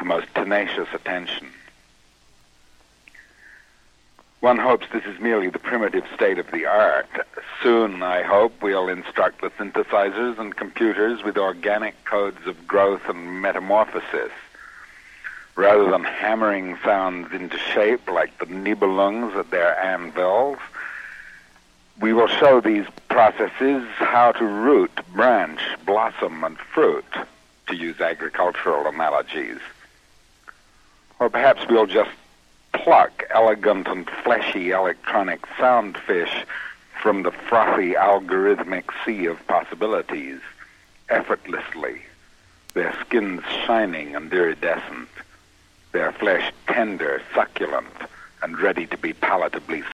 the most tenacious attention. One hopes this is merely the primitive state of the art. Soon, I hope, we'll instruct the synthesizers and computers with organic codes of growth and metamorphosis. Rather than hammering sounds into shape like the Nibelungs at their anvils, we will show these processes how to root, branch, blossom, and fruit, to use agricultural analogies. Or perhaps we'll just pluck elegant and fleshy electronic sound fish from the frothy algorithmic sea of possibilities, effortlessly, their skins shining and iridescent, their flesh tender, succulent, and ready to be palatably